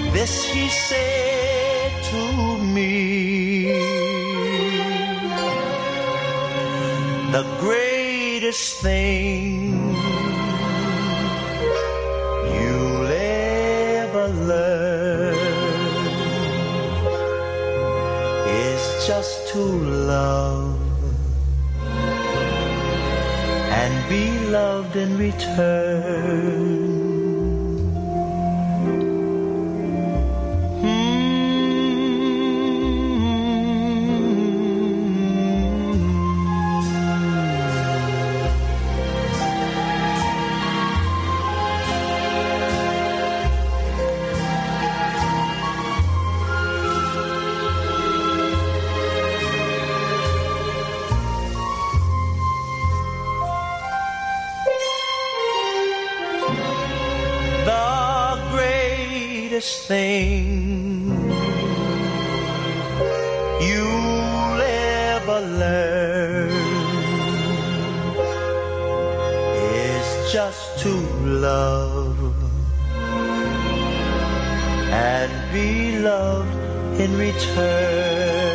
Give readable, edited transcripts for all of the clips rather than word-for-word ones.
This he said to me, the greatest thing you'll ever learn is just to love and be loved in return. Thing you'll ever learn is just to love and be loved in return.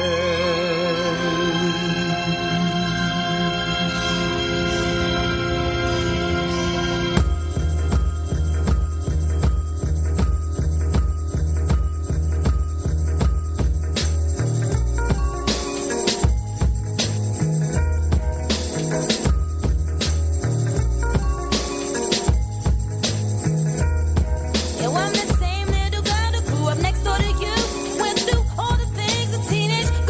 Yo, I'm the same little girl who grew up next door to you. Went through all the things a teenage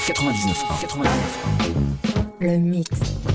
Le mix.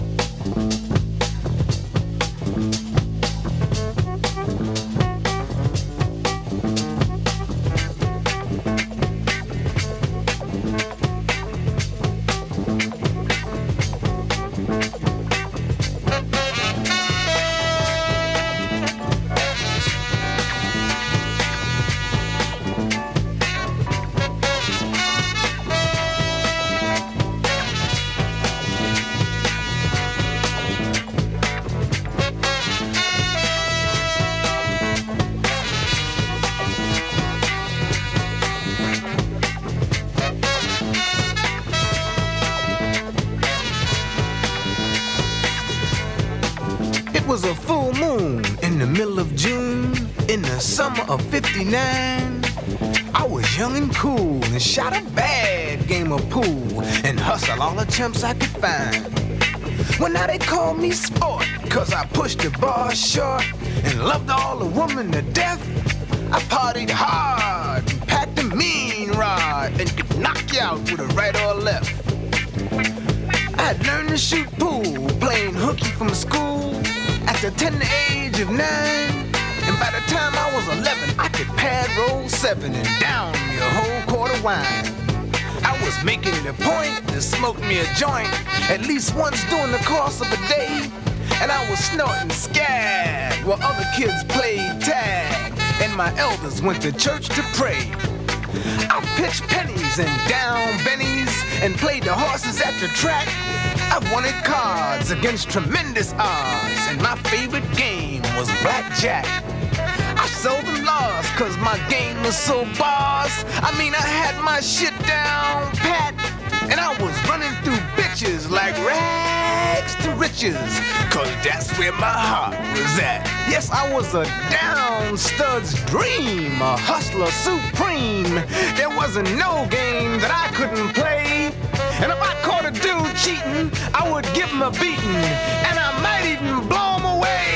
It was a full moon in the middle of June in the summer of '59. I was young and cool and shot a bad game of pool and hustled all the chumps I could find. Well, now they call me sport, cause I pushed the bar short and loved all the women to death. I partied hard and packed a mean rod and could knock you out with a right or a left. I'd learned to shoot pool, playing hooky from school at the tender age of 9. And by the time I was 11, I could pad roll 7 and down me a whole quart of wine. I was making it a point to smoke me a joint at least once during the course of a day. And I was snorting scad while other kids played tag and my elders went to church to pray. I pitched pennies and down bennies and played the horses at the track. I wanted cards against tremendous odds, and my favorite game was blackjack. I seldom lost cause my game was so boss. I mean, I had my shit down pat, and I was running through bitches like rags to riches, cause that's where my heart was at. Yes, I was a down stud's dream, a hustler supreme. There wasn't no game that I couldn't play. And if I caught a dude cheating, I would give him a beating, and I might even blow him away.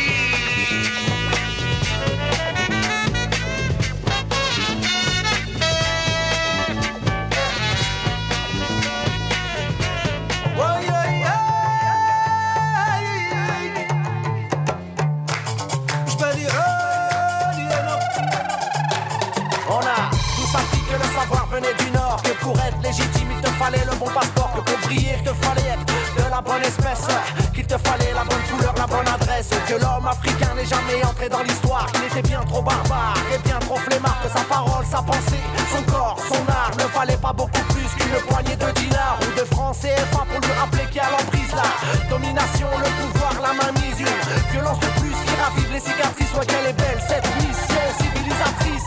On a tous appris que le savoir venait du Nord, que pour être légitime il te fallait le bon passeport, que pour briller il te fallait être de la bonne espèce, qu'il te fallait la bonne couleur, la bonne adresse, que l'homme africain n'est jamais entré dans l'histoire, qu'il était bien trop barbare et bien trop flemmard, que sa parole, sa pensée, son corps, son art ne valait pas beaucoup plus qu'une poignée de dinars ou de francs CFA pour lui rappeler qu'il y a l'emprise là. Domination, le pouvoir, la mainmise, une violence de plus qui ravive les cicatrices. Ouais, qu'elle est belle cette mission civilisatrice.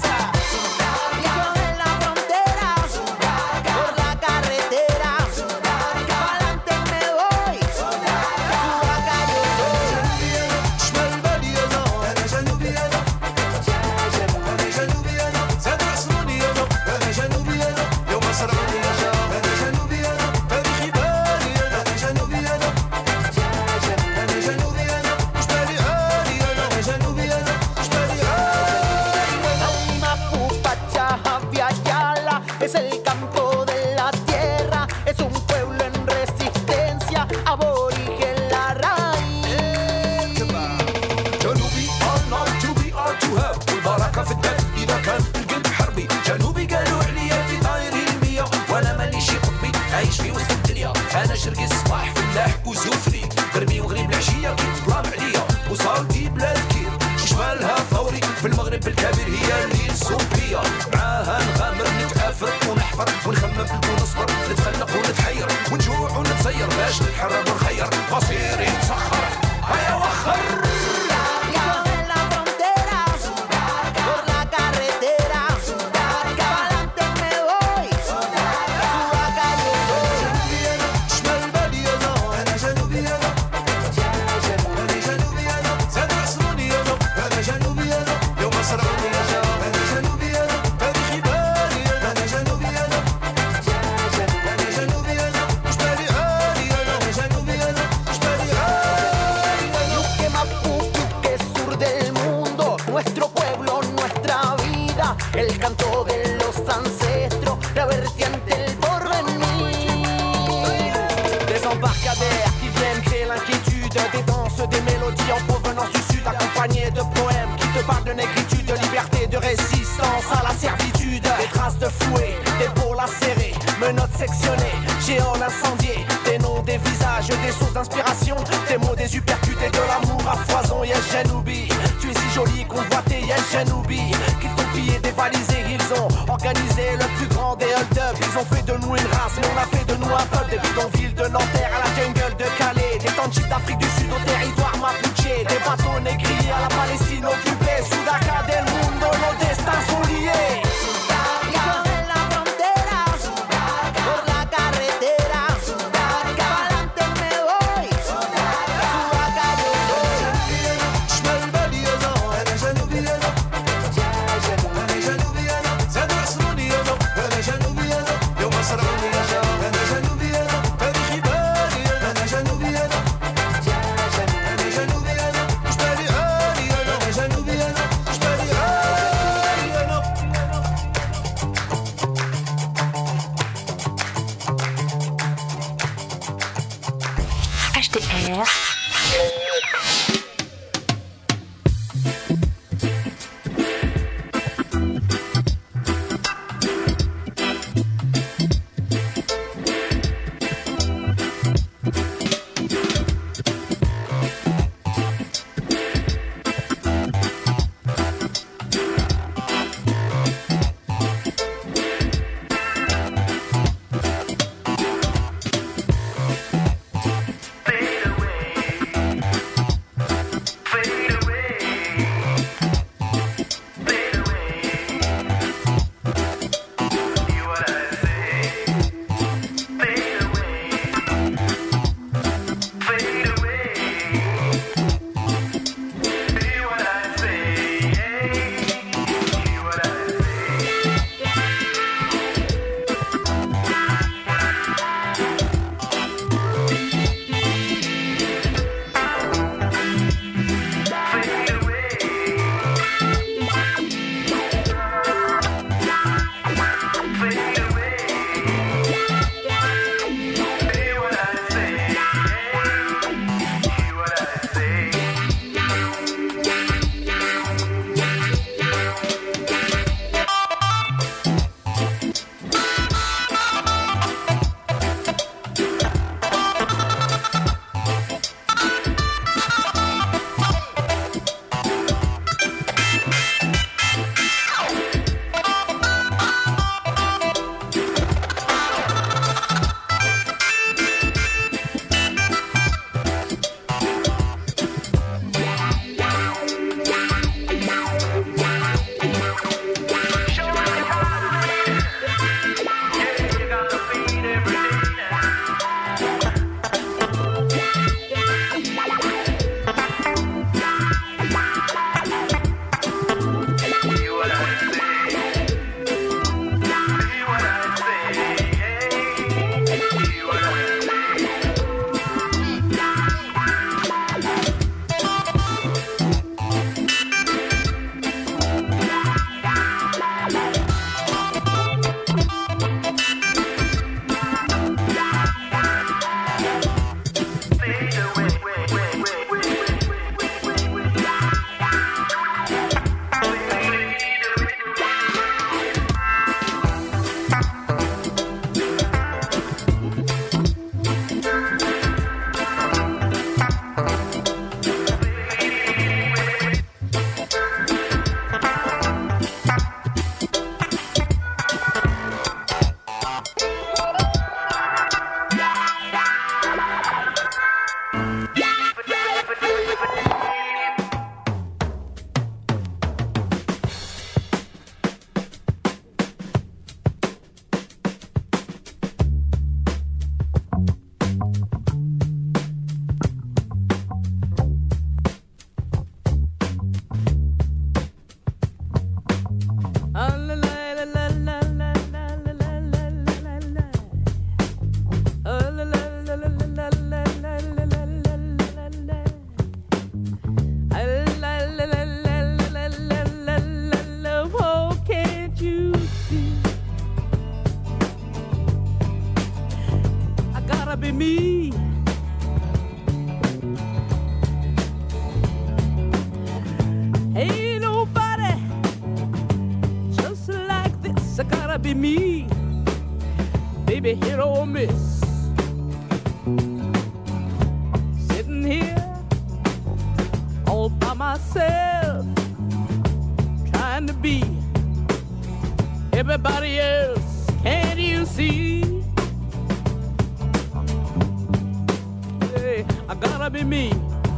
Es el campo de la tierra, es un pueblo en resistencia, aborigen la raíz. جنوبي not to be or to have والبركة في الدم إذا كان القلب حربي. جنوبي قالوا عليا في طايري المية وأنا مانيش قطبي عايش في وسط الدنيا. أنا شرقي الصباح فلاح وزوفري غربي وغريب العشية كي تظلام عليا وصالتي بلاد كير شمالها ثوري في المغرب الكبير هي اللي نصوب بيا معاها نغامر نتعافر ونحكي de fouet, d'épaule acérée, menottes sectionnées, géants incendiés, des noms, des visages, des sources d'inspiration, des mots, des uppercuts et de l'amour à foison. Yes, Genoubi, tu es si jolie, convoitée, yes, Genoubi, qu'ils t'ont pillé, dévalisé, ils ont organisé le plus grand des hold-up. Ils ont fait de nous une race, mais on a fait de nous un peuple. Des bidonvilles de Nanterre à la jungle de Calais, des townships d'Afrique du Sud au territoire mapuche, des bateaux négriers à la Palestine occupée, Sudaca del mundo, nos destins sont liés. be me, baby, hit or miss. Sitting here all by myself, trying to be everybody else. Can't you see? Hey, I gotta be me.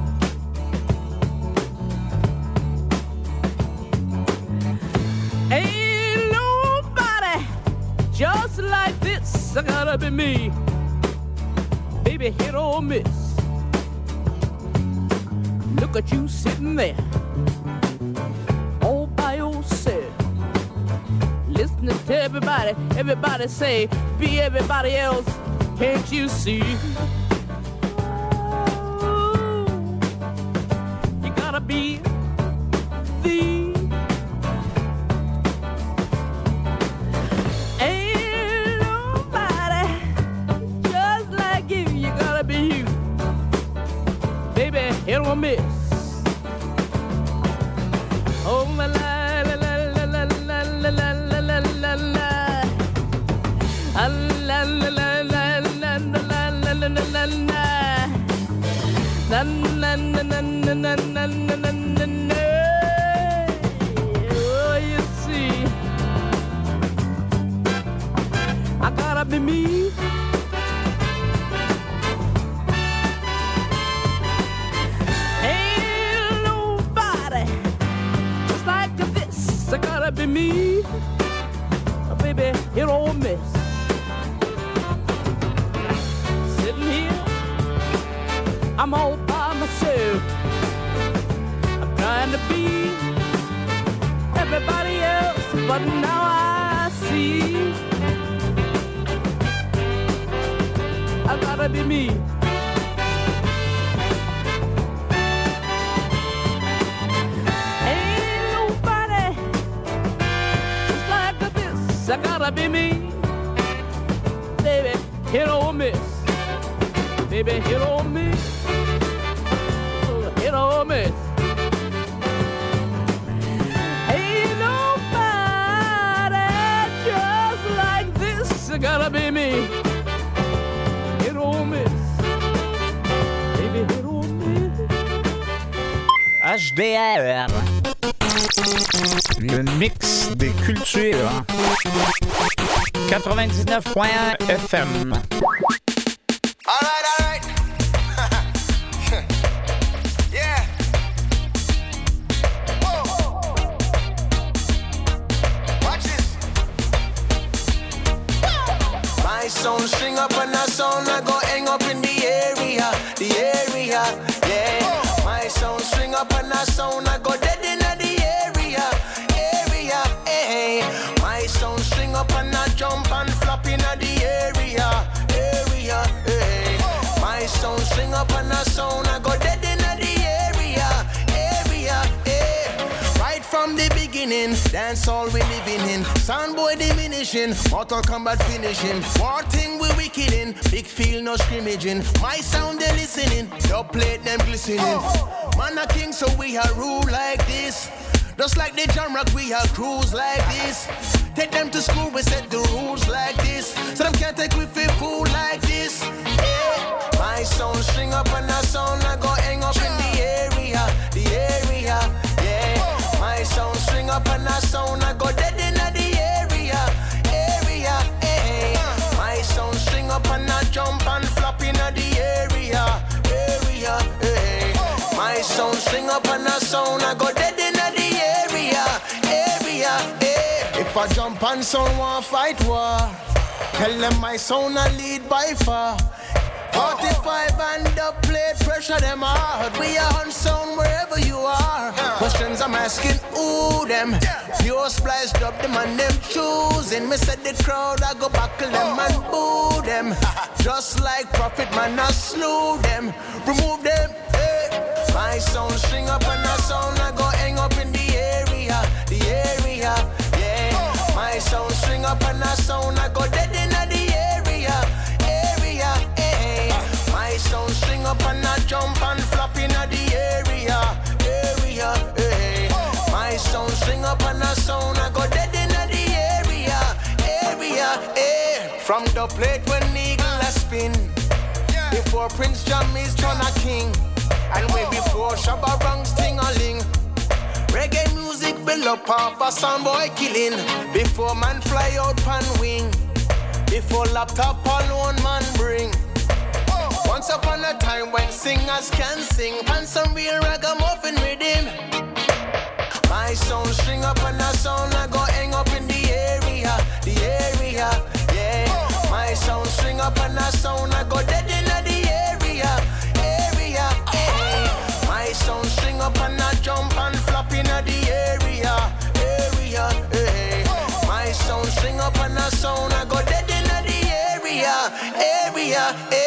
Ain't nobody just like this. I gotta be me. Baby, hit or miss. Look at you sitting there all by yourself, listening to everybody. Everybody say, be everybody else. Can't you see? Oh, you gotta be the. Ain't nobody just like you. You gotta be you. Baby, hit or miss. Oh, la la la la la la la la la la la la la. La la la la la la la la la la la la. Na na na na na na na na na na. Oh, you see, I gotta be me. Ain't nobody just like this. I gotta be me. Oh, baby, hit or miss. Sitting here, I'm all by myself. I'm trying to be everybody else, but now I see I gotta be me. Ain't nobody just like this. I gotta be me. Baby, hit or miss. Baby, hit or miss. Hit or miss. Ain't nobody just like this. I gotta be me. Hit or miss. Baby, hit or miss. HDR. Le mix des cultures. 99.1 FM. All right. Yeah. Whoa. Watch this. My sound string up and a sound I go hang up in the area, yeah. My sound string up and a sound I go dead in the area, eh. My sound string up and a jump and flop in the area, eh. My sound string up and a sound I go dead in the area, eh. Right from the beginning, dance all we living in. Sound boy diminishing, Mortal Kombat finishing. War thing we wicked in, big field no scrimmaging. My sound they listening, dub plate them glistening. Man a king so we a rule like this. Just like the John Rock we a cruise like this. Take them to school, we set the rules like this. So them can't take we feel fool like this. Yeah. My sound string up and a sound I go hang up in the area, yeah. My sound string up and a sound I go dead in the area, eh. My sound string up and a jump and flop in the area, eh. My sound string up and a sound I go dead in the area, eh. If I jump and sound want fight war, tell them my sound I lead by far. 45 and the plate, pressure them hard. We are on sound wherever you are. Questions I'm asking, who them? Pure splice, drop them and them choosing. Me said the crowd, I go buckle them and boo them. Just like Prophet, man, I slew them. Remove them, eh. My sound string up and a sound, I go hang up in the area, yeah. My sound string up and a sound, I go dead in the area, eh. My sound string up and a jump and flop in the area, eh. My sound string up and a sound, I go dead in the area, From the plate when eagle a spin. Before Prince Jammy's turn a king. And way before Shabba Ranks ting-a-ling. Reggae music build up off a soundboy killing. Before man fly out pan wing. Before laptop alone man bring. Once upon a time when singers can sing. And some real ragamuffin rhythm. My sound string up and a sound I go hang up in the area. The area, yeah. My sound string up and a sound I go dead in the area. Area, yeah. My sound string up and a jump and flop in the area. Area, yeah. My sound string up and a sound I go dead in the area. Area, yeah.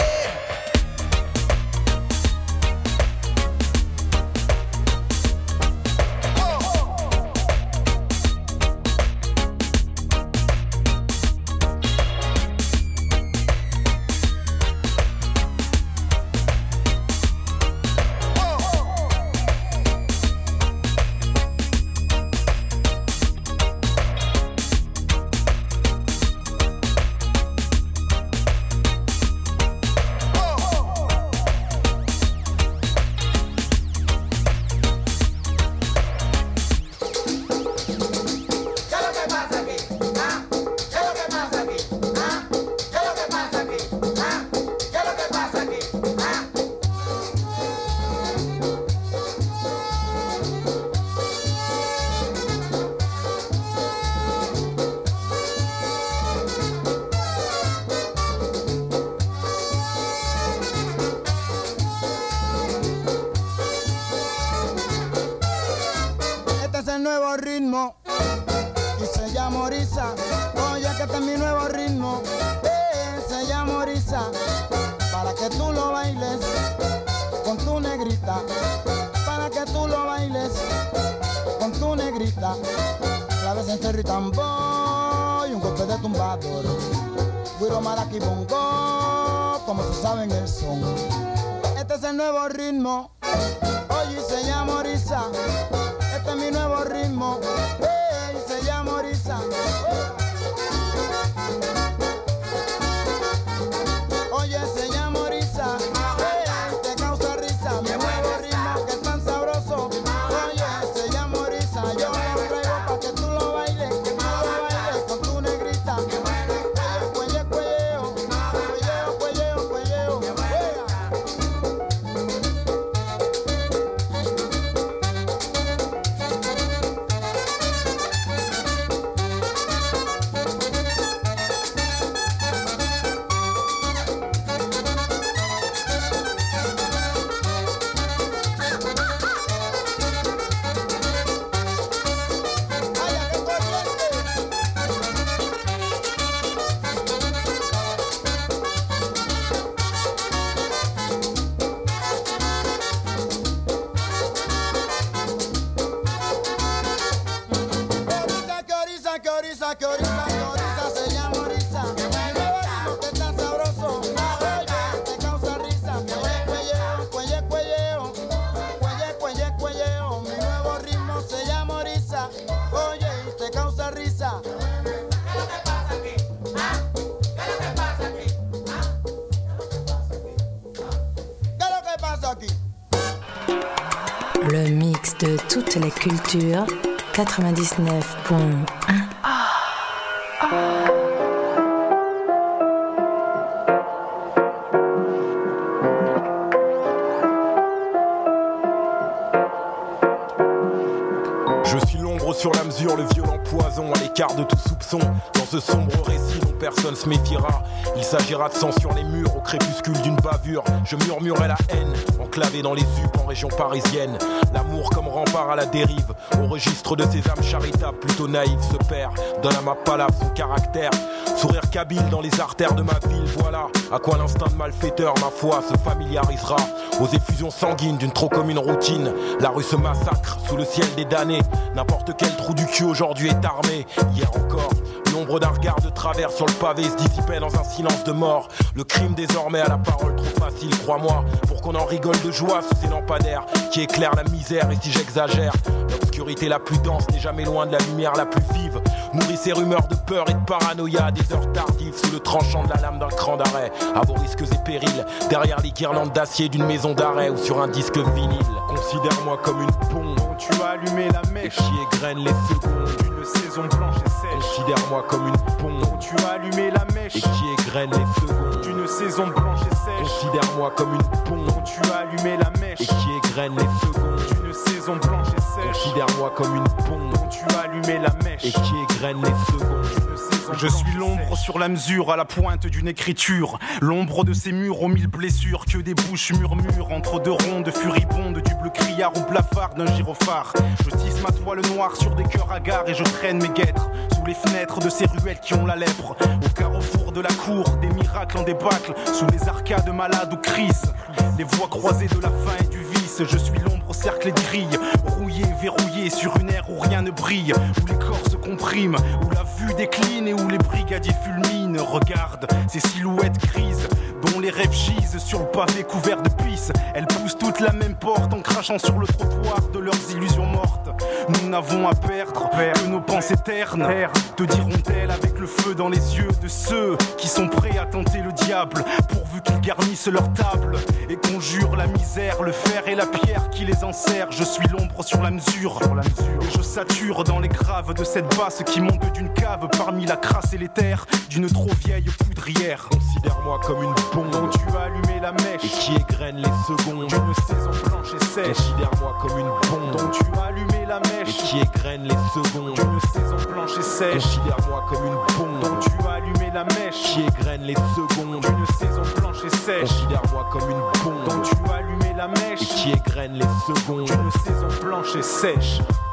Le mix de toutes les cultures, 99.1. Je suis l'ombre sur la mesure, le violent poison à l'écart de tout soupçon. Dans ce sombre récit dont personne se méfiera, il s'agira de sang sur les murs au crépuscule d'une bavure. Je murmurais la haine, enclavé dans les UP en région parisienne. L'amour comme rempart à la dérive, au registre de ces âmes charitables plutôt naïves se perd. Donne à ma palabre son caractère, sourire kabyle dans les artères de ma ville. Voilà à quoi l'instinct de malfaiteur, ma foi, se familiarisera. Aux effusions sanguines d'une trop commune routine, la rue se massacre sous le ciel des damnés. N'importe quel trou du cul aujourd'hui est armé. Hier encore, l'ombre d'un regard de travers sur le pavé se dissipait dans un silence de mort. Le crime désormais à la parole trop facile, crois-moi, pour qu'on en rigole de joie sous ces lampadaires qui éclairent la misère. Et si j'exagère, l'obscurité la plus dense n'est jamais loin de la lumière la plus vive. Nourrissent ces rumeurs de peur et de paranoïa, des heures tardives sous le tranchant de la lame d'un cran d'arrêt. À vos risques et périls, derrière les guirlandes d'acier d'une maison d'arrêt ou sur un disque vinyle. Considère-moi comme une bombe dont tu as allumé la mèche qui égrène les secondes d'une saison blanche et sèche. Considère-moi comme une bombe dont tu as allumé la mèche et qui égrène les secondes d'une saison blanche et sèche. Considère-moi comme une bombe dont tu as allumé la mèche et qui égrène les secondes d'une saison blanche et sèche. Considère-moi comme une bombe dont tu as allumé la mèche et qui égrène les secondes d'une saison. Je suis l'ombre sur la mesure, à la pointe d'une écriture. L'ombre de ces murs aux mille blessures, que des bouches murmurent entre deux rondes furibondes, du bleu criard au blafard d'un gyrophare. Je tisse ma toile noire sur des cœurs hagards et je traîne mes guêtres sous les fenêtres de ces ruelles qui ont la lèpre. Au carrefour de la cour, des miracles en débâcle, sous les arcades malades ou crises. Les voies croisées de la faim et du vice, je suis l'ombre au cercle et de grilles, rouillé, verrouillé sur une ère où rien ne brille, où les corps se compriment, où la vue décline et où les brigadiers fulminent. Regarde ces silhouettes grises dont les rêves gisent sur le pavé couvert de pisse. Elles poussent toutes la même porte en crachant sur le trottoir de leurs illusions mortes. Nous n'avons à perdre que nos pensées ternes, te diront-elles avec le feu dans les yeux de ceux qui sont prêts à tenter le diable, pourvu qu'ils garnissent leur table et conjurent la misère, le fer et la pierre qui les enserrent. Je suis l'ombre sur la mesure, et je sature dans les graves de cette basse qui monte d'une cave parmi la crasse et les terres d'une trop vieille poudrière. Considère-moi comme une bombe dont tu as allumé la mèche et qui égrène les secondes d'une saison blanche et sèche. Considère-moi comme une bombe dont tu as allumé la mèche et qui égrène les secondes d'une saison blanche et sèche. Considère-moi comme une bombe dont tu as allumé la mèche qui égrène les secondes d'une saison blanche et sèche. Considère-moi comme une bombe dont tu as allumé la mèche et qui égrène les secondes d'une saison blanche et sèche.